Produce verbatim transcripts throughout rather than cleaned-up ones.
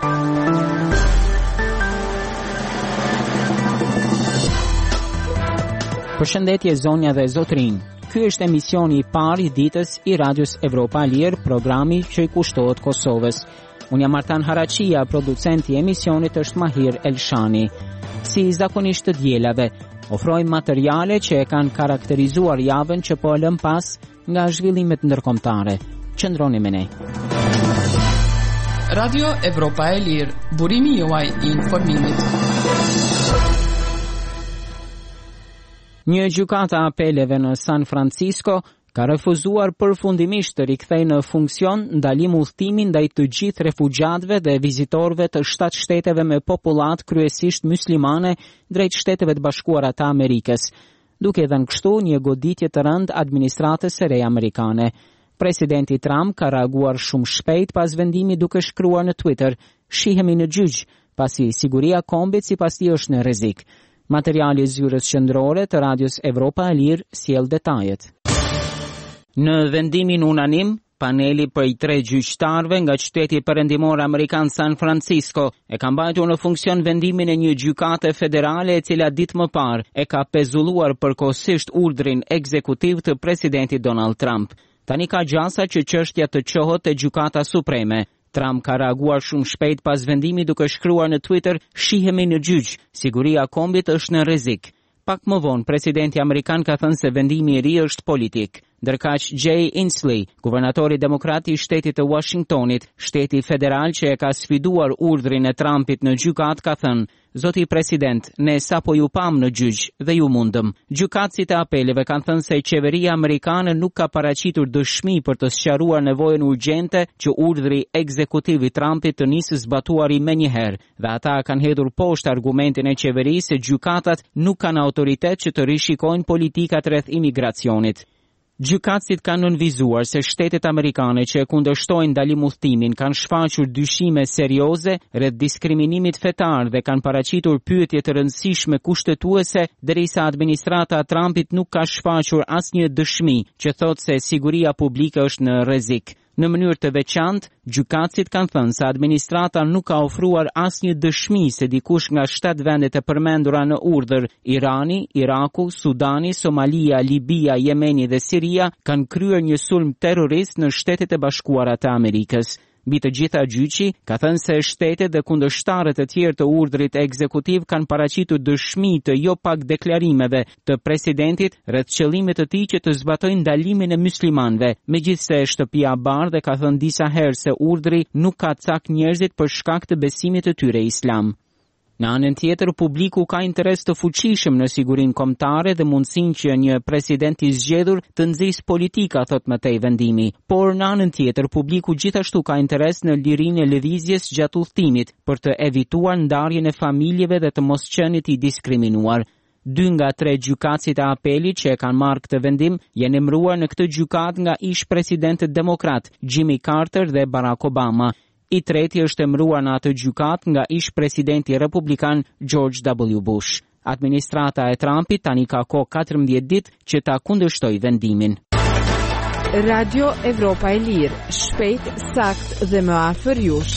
Përshëndetje zonja dhe zotrin. Ky është emisioni i parë i ditës i Radios Evropa e Lirë, programi që i kushtohet Kosovës. Unë jam Artan Haraqia, producenti i emisionit është Mahir Elshani. Si zakonisht të dielave, ofrojmë materiale që e kanë karakterizuar javën që po lëm pas nga zhvillimet ndërkombëtare. Qëndroni me ne. Radio Evropa e Lirë, burimi juaj i informimit. Një gjykata apeleve në San Francisco ka refuzuar përfundimisht të rikthejë në funksion ndalim udhëtimin ndaj të gjithë refugjatëve dhe vizitorëve të shtatë shteteve me popullat kryesisht muslimane drejt Shteteve të Bashkuara të Amerikës, duke dhënë kështu një goditje të rëndë administratës së re amerikane. Presidenti Trump ka reaguar shumë shpejt pas vendimit duke shkruar në Twitter: "Shihemi në gjyq, pasi siguria e kombit sipas tij është në rrezik." Materiali zyrës qendrore të Radios Evropa e Lirë sjell detajet. Në vendimin unanim, paneli prej tre gjyqtarëve nga qyteti perëndimor amerikan San Francisco e ka mbajtur në funksion vendimin e një gjykate federale e cila ditë më parë e ka pezulluar përkohësisht urdhrin ekzekutiv të presidentit Donald Trump. Tani ka gjasa që çështja të çohet te Gjykata Supreme. Trump ka reaguar shumë shpejt pas vendimit duke shkruar në Twitter: "Shihemi në gjyq, siguria e kombit është në rrezik." Pak më vonë, presidenti amerikan ka thënë se vendimi i ri është politik. Ndërkaq Jay Inslee, guvernatori demokrat i shtetit të Washingtonit, shteti federal që e ka sfiduar urdhrin e Trumpit në gjykat, ka thënë: "Zoti president, ne sapo ju pam në gjyq dhe ju mundëm." Gjykatësit e apeleve kanë thënë se qeveria amerikane nuk ka paraqitur dëshmi për të sqaruar nevojën urgjente që urdhri ekzekutiv i Trumpit të nisë zbatuari menjëherë, dhe ata kanë hedhur poshtë argumentin e qeverisë se gjykatat nuk kanë autoritet që të rishikojnë politikat rreth imigracionit. Gjykatësit kanë nënvizuar se shtetet amerikane që e kundërshtojnë ndalim udhëtimin kanë shfaqur dyshime serioze rreth diskriminimit fetar dhe kanë paraqitur pyetje të rëndësishme kushtetuese, derisa administrata e Trumpit nuk ka shfaqur asnjë dëshmi që thotë se siguria publike është në rrezik. Në mënyrë të veçantë, gjykatësit kanë thënë se administrata nuk ka ofruar asnjë dëshmi se dikush nga shtatë vendet e përmendura në urdhër, Irani, Iraku, Sudani, Somalia, Libia, Jemeni dhe Siria, kanë kryer një sulm terrorist në Shtetet e Bashkuara të Amerikës. Mbi të gjitha gjyqi ka thënë se shtetet dhe kundërshtarët e tjerë të urdhrit ekzekutiv kanë paraqitur dëshmi të jo pak deklarimeve të presidentit rreth qëllimit të tij që të zbatojnë ndalimin e muslimanëve, megjithse Shtëpia e Bardhë ka thënë disa herë se urdhri nuk ka cak njerëzit për shkak të besimit të tyre islam. Në anën tjetër, publiku ka interes të fuqishëm në sigurinë kombëtare dhe mundësinë që një president i zgjedhur të nxjisë politika, thot më tej vendimi. Por në anën tjetër, publiku gjithashtu ka interes në lirinë e lëvizjes gjatë udhëtimit për të evituar ndarjen e familjeve dhe të mosqenit i diskriminuar. Dy nga tre gjykatësit e apelit që e kanë marrë këtë vendim janë emëruar në këtë gjykatë nga ish presidentët demokrat Jimmy Carter dhe Barack Obama. I treti është emëruar në atë gjykat nga ish presidenti republikan George W. Bush. Administrata e Trumpit tani ka kohë katërmbëdhjetë ditë që ta kundërshtoj vendimin. Radio Evropa e Lirë, shpejt, sakt dhe më afër jush.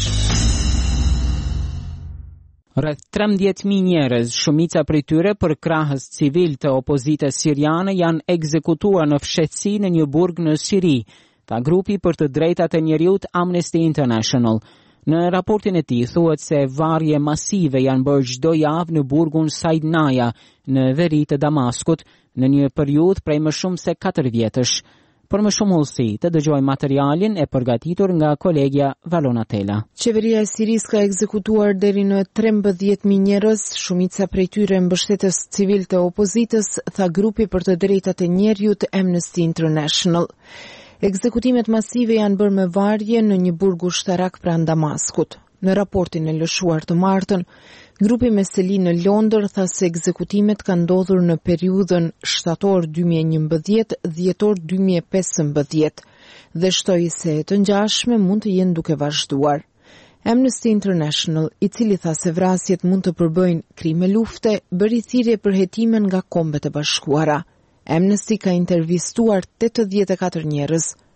Rreth trembëdhjetë mijë njerëz, shumica prej tyre për krahës civil të opozitës siriane, janë ekzekutuar në fshehtësi në një burg në Siri, tha grupi për të drejtat e njeriut Amnesty International. Në raportin e tij thuhet se varrje masive janë bërë çdo javë në burgun Saidnaya në veri të Damaskut në një periudhë prej më shumë se katër vjetësh. Për më shumë ullësi, të dëgjojmë materialin e përgatitur nga kolegja Valona Tela. Qeveria e Sirisë ka ekzekutuar deri në trembëdhjetë mijë njerëz, shumica prej tyre mbështetës civil të opozitës, tha grupi për të drejtat e njeriut Amnesty International. Ekzekutimet masive janë bërë me varje në një burg ushtarak pranë Damaskut. Në raportin e lëshuar të martën, grupi me seli në Londër tha se ekzekutimet kanë ndodhur në periudhën shtator dy mijë e njëmbëdhjetë - dhjetor dy mijë e pesëmbëdhjetë dhe shtoi se të ngjashme mund të jenë duke vazhduar. Amnesty International, i cili tha se vrasjet mund të përbëjnë krime lufte, bëri thirrje për hetimin nga Kombet e Bashkuara. Amnesty ka intervistuar tetëdhjetë e katër njerëz,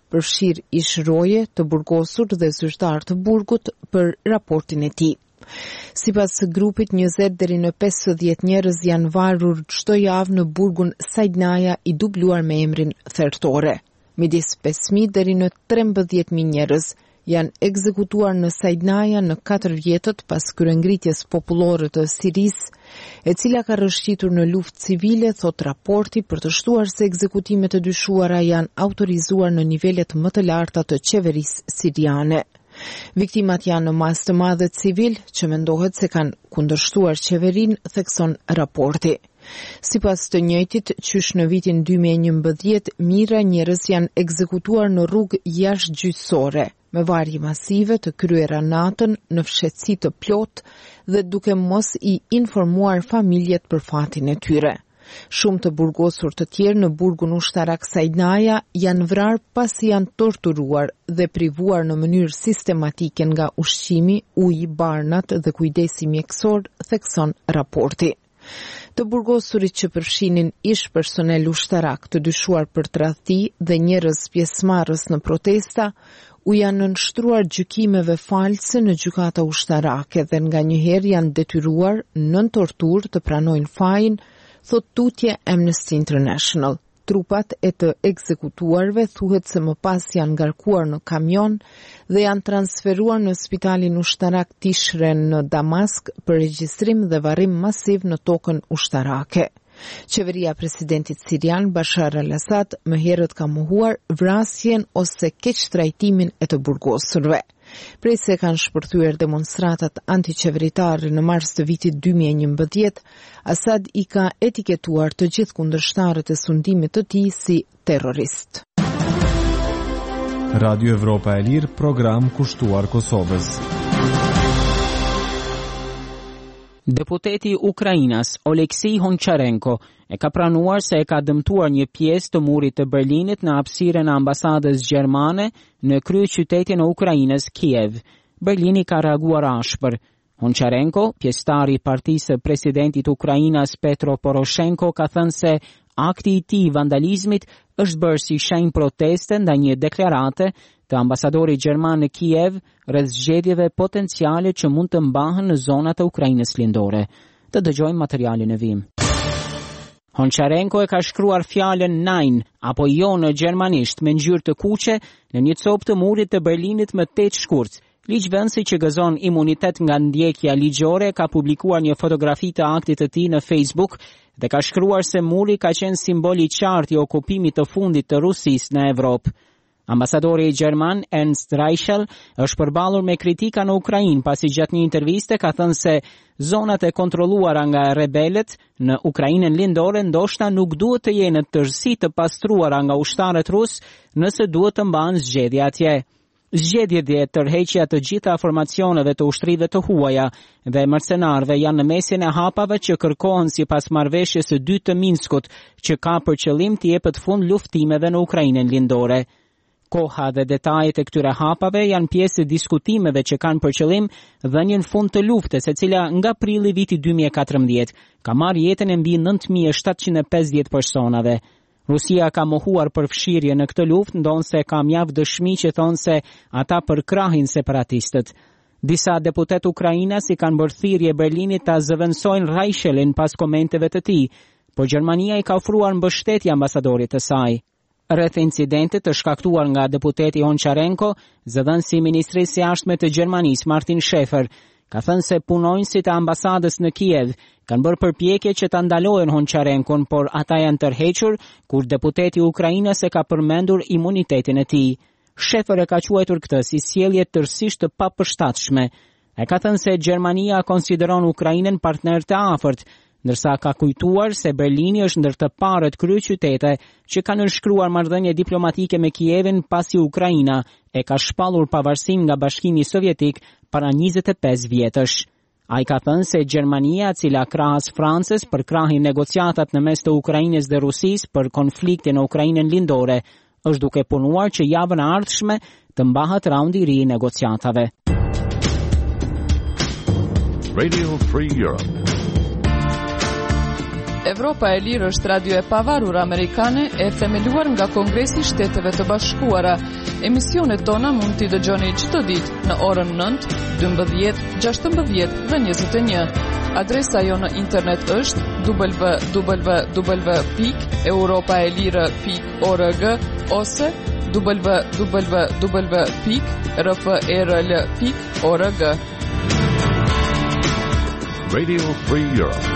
përfshir ish roje të burgosur dhe zyrtar të burgut për raportin e tij. Sipas grupit, njëzet deri në pesëdhjetë njerëz janë varur çdo javë në burgun Sajdnaja, i dubluar me emrin thertore. Midis pesë mijë deri në trembëdhjetë mijë njerëz janë ekzekutuar në Sajdnaja në katër vjetët pas kryengritjes popullore të Sirisë, e cila ka rrëshqitur në luftë civile, thot raporti, për të shtuar se ekzekutimet e dyshuara janë autorizuar në nivelet më të larta të qeverisë siriane. Viktimat janë në masë të madhe civil që mendohet se kanë kundërshtuar qeverinë, thekson raporti. Sipas të njëjtit, qysh në vitin dy mijë e njëmbëdhjetë, mijëra njerëz janë ekzekutuar në rrugë jashtëgjyqësore, me varje masive të kryera natën në fshetësi të plot dhe duke mos i informuar familjet për fatin e tyre. Shumë të burgosur të tjerë në burgun ushtarak Sajdnaja janë vrarë pasi janë torturuar dhe privuar në mënyrë sistematike nga ushqimi, uji, barnat dhe kujdesi mjekësor, thekson raporti. Të burgosurit që përfshinin ish personel ushtarak të dyshuar për tradhti dhe njerëz pjesëmarrës në protesta, u janë nënshtruar gjykimeve false në gjykata ushtarake dhe nga njëherë janë detyruar nën torturë të pranojnë fajin, thot tutje Amnesty International. Trupat e të ekzekutuarve thuhet se më pas janë ngarkuar në kamion dhe janë transferuar në spitalin ushtarak Tishren në Damask për regjistrim dhe varrim masiv në tokën ushtarake. Qeveria presidentit sirian Bashar al-Assad më herët ka mohuar vrasjen ose keqtrajtimin e të burgosurve. Prej se kanë shpërthyer demonstratat antiqeveritare në mars të vitit dy mijë e njëmbëdhjetë, Assad i ka etiketuar të gjithë kundërshtarët e sundimit të tij si terrorist. Radio Evropa e Lirë, program kushtuar Kosovës. Deputeti Ukrainas Oleksij Hončarenko e ka pranuar se e ka dëmtuar një pjesë të murit të Berlinit në hapësirën e ambasadës gjermane në kryeqytetin e Ukrainës, Kiev. Berlini ka reaguar ashpër. Hončarenko, pjesëtari i partisë së presidentit Ukrainas Petro Poroshenko, ka thënë se akti i tij vandalizmit është bërë si shenjë proteste ndaj një deklarate të ambasadorit gjerman në Kiev rreth zgjedhjeve potenciale që mund të mbahen në zonat e Ukrainës lindore. Të dëgjojmë materialin e vim. Hončarenko e ka shkruar fjalën Nein apo jo në gjermanisht me ngjyrë të kuqe në një copë të murit të Berlinit më tetë shkurt. Ligjvënësi që gëzon imunitet nga ndjekja ligjore ka publikuar një fotografi të aktit të tij në Facebook dhe ka shkruar se muri ka qenë simbol i qartë i okupimit të fundit të Rusisë në Evropë. Ambasadori gjerman Ernst Reichel është përballur me kritika në Ukrainë pasi gjatë një interviste ka thënë se zonat e kontrolluara nga rebelët në Ukrainën lindore ndoshta nuk duhet të jenë tërësi të pastruara nga ushtarët rus nëse duhet të mbahen zgjedhje atje. Zgjedhjet dhe tërheqja të gjitha formacioneve të ushtrive të huaja dhe mercenarëve janë në mesin e hapave që kërkohen sipas marrëveshjes së dytë të Minskut, që ka për qëllim të jepet fund luftimeve në Ukrainën lindore. Koha dhe detajet e këtyre hapave janë pjesë e diskutimeve që kanë për qëllim dhënien fund të luftës, e cila nga prilli vitit dy mijë e katërmbëdhjetë ka marrë jetën e mbi nëntë mijë e shtatëqind e pesëdhjetë personave. Rusia ka mohuar përfshirje në këtë luftë, ndonse ka mjaft dëshmi që thonë se ata përkrahin separatistët. Disa deputet ukrainas i kanë bërë thirrje Berlinit ta zëvendësojnë Reichelin pas komenteve të tij, por Gjermania i ka ofruar mbështetje ambasadorit të saj. Rreth incidentit të shkaktuar nga deputeti Hončarenko, zëdhënësi i Ministrisë së Jashtme të Gjermanisë Martin Schäfer ka thënë se punonjësit e ambasadës në Kiev kanë bërë përpjekje që ta ndalojnë Hončarenkon, por ata janë tërhequr kur deputeti Ukrainës e ka përmendur imunitetin e tij. Schäfer e ka quajtur këtë si sjellje tërësisht të papërshtatshme. E ka thënë se Gjermania konsideron Ukrainën partner të afërt, ndërsa ka kujtuar se Berlini është ndër të parët kryeqytete që kanë nënshkruar marrëdhënie diplomatike me Kievin pasi Ukraina e ka shpallur pavarësinë nga Bashkimi Sovjetik para njëzet e pesë vjetësh. Ai ka thënë se Gjermania, cila krahas Francës përkrahin negociatat në mes të Ukrainës dhe Rusisë për konfliktin në Ukrainën lindore, është duke punuar që javën e ardhshme të mbahet raundi i ri i negociatave. Radio Free Europe. Evropa e Lirë është radio e pavarur amerikane e themeluar nga Kongresi i Shteteve të Bashkuara. Emisionet tona mund t'i dëgjoni çdo ditë në orën nëntë, dymbëdhjetë, gjashtëmbëdhjetë dhe njëzet e një. Adresa jo në internet është w w w pikë europaelire pikë org ose w w w pikë r f e r l pikë org. Radio Free Europe.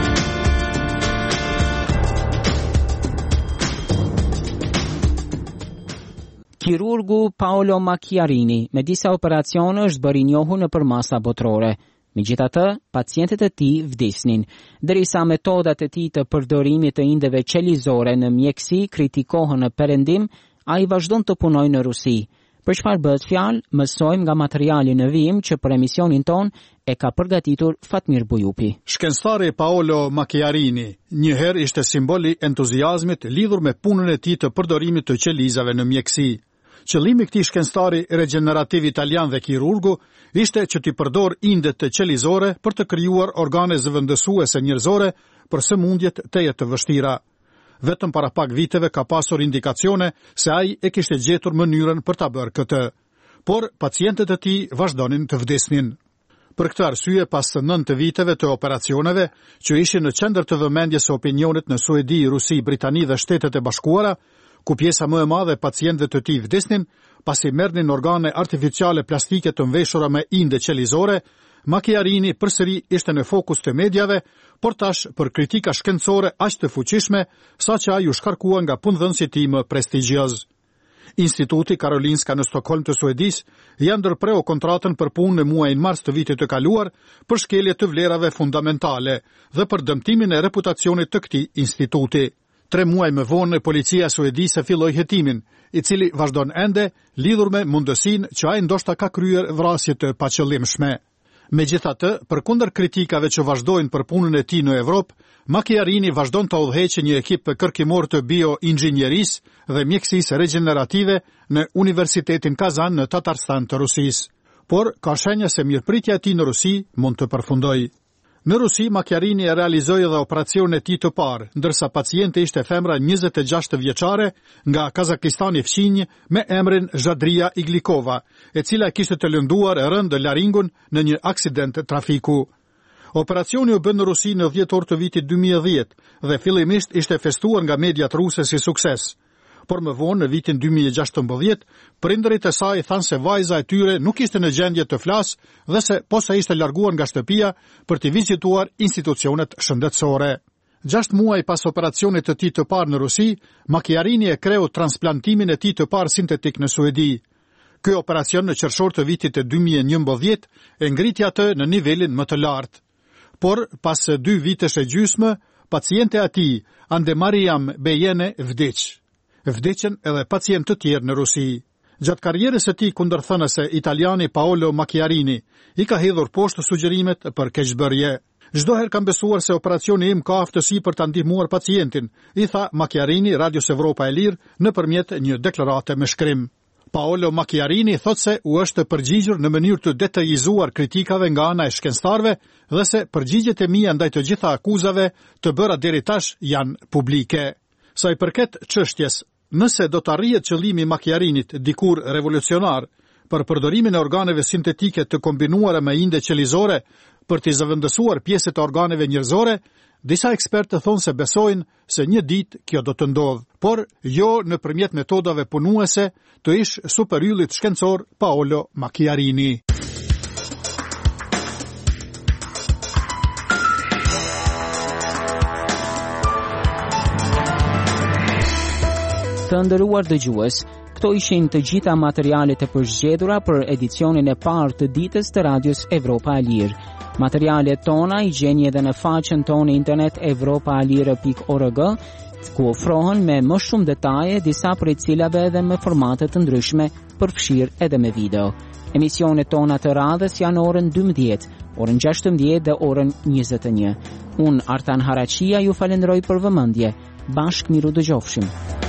Kirurgu Paolo Macchiarini me disa operacione është bërë i njohur nëpër masa botërore. Megjithatë, pacientët e tij vdisnin, derisa metodat e tij të përdorimit të indeve qelizore në mjeksi kritikohen në perëndim, ai vazhdon të punojë në Rusi. Për çfarë bëhet fjalë, mësojmë nga materiali në vijim që për emisionin ton e ka përgatitur Fatmir Bujupi. Shkencëtari Paolo Macchiarini njëherë ishte simboli entuziazmit lidhur me punën e tij të përdorimit të qelizave në mjeksi. Qëllimi i këtij shkencëtari regenerativ italian dhe kirurgu ishte që t'i përdor indet të qelizore për të krijuar organe zëvendësuese njerëzore për sëmundjet të jetë të vështira. Vetëm para pak viteve ka pasur indikacione se ai e kishte gjetur mënyrën për ta bërë këtë. Por pacientët e tij vazhdonin të vdesnin. Për këtë arsye, pas së nëntë viteve të operacioneve, që ishin në qendër të vëmendjes së opinionit në Suedi, Rusi, Britani dhe Shtetet e Bashkuara, ku pjesa më e madhe e pacientëve të tij vdesnin, pasi merrnin organe artificiale plastike të mveshura me inde qelizore, Macchiarini përsëri ishte në fokus të medjave, por tash për kritika shkencore aq të fuqishme, saqë ai u shkarkua nga punëdhënësit e tij më prestigjioz. Instituti Karolinska në Stockholm të Suedis ja ndërpreu kontratën për punë në muajin mars të vitit të kaluar për shkelje të vlerave fundamentale dhe për dëmtimin e reputacionit të këtij instituti. Tre muaj më vonë, policia suedise filloi hetimin, i cili vazhdon ende lidhur me mundësinë që ai ndoshta ka kryer vrasje të paqëllimshme. Megjithatë, përkundër kritikave që vazhdojnë për punën e tij në Evropë, Macchiarini vazhdon të udhëheqë një ekip kërkimor të bioinxhinierisë dhe mjekësisë regenerative në Universitetin Kazan në Tatarstan të Rusisë. Por ka shenja se mirëpritja e tij në Rusi mund të përfundojë. Në Rusi, Macchiarini e realizoi edhe operacionin e tij të parë, ndërsa paciente ishte femra njëzet e gjashtë vjeçare nga Kazakistani fqinj me emrin Zhadria Iglikova, e cila kishte të lënduar rënd laringun në një aksident trafiku. Operacioni u bën në Rusi në dhjetor të vitit dy mijë e dhjetë dhe fillimisht ishte festuar nga mediat ruse si sukses. Por më vonë, në vitin dy mijë e gjashtëmbëdhjetë, prindërit e saj thanë se vajza e tyre nuk ishte në gjendje të flasë dhe se posa ishte larguar nga shtëpia për të vizituar institucionet shëndetësore. Gjashtë muaj pas operacionit të tij të parë në Rusi, Macchiarini e kreu transplantimin e tij të parë sintetik në Suedi. Ky operacion në qershor të vitit të dy mijë e njëmbëdhjetë e ngriti atë në nivelin më të lartë. Por pas dy vitesh e gjysmë, paciente e tij, Ande Mariam Bejene, vdiq. Vdiqën edhe pacient të tjerë në Rusi. Gjatë karrierës së tij kundërthënëse, italiani Paolo Macchiarini i ka hedhur poshtë sugjerimet për keqbërje. Çdo herë kam besuar se operacioni im ka aftësi për ta ndihmuar pacientin, i tha Macchiarini Radios Evropa e Lirë nëpërmjet një deklarate me shkrim. Paolo Macchiarini thot se u është përgjigjur në mënyrë të detajizuar kritikave nga ana e shkencëtarëve dhe se përgjigjet e mia ndaj të gjitha akuzave të bëra deri tash janë publike. Sa i përket çështjes, nëse do të arrihet qëllimi i Macchiarinit, dikur revolucionar, për përdorimin e organeve sintetike të kombinuara me inde qelizore për të zëvendësuar pjesët e organeve njerëzore, disa ekspertë thonë se besojnë se një ditë kjo do të ndodhë, por jo nëpërmjet metodave punuese të ish superyllit shkencor Paolo Macchiarini. Të nderuar dëgjues, këto ishin të gjitha materialet e përzgjedhura për edicionin e parë të ditës të Radios Evropa e Lirë. Materialet tona i gjeni edhe në faqen tonë internet evropaalire pikë org, ku ofrohen me më shumë detaje, disa prej cilave edhe me formate të ndryshme, përfshirë edhe me video. Emisionet tona të radhës janë orën dymbëdhjetë, orën gjashtëmbëdhjetë dhe orën njëzet e një. Unë, Artan Haraqia, ju falenderoj për vëmendje. Bashkë miru dëgjofshim.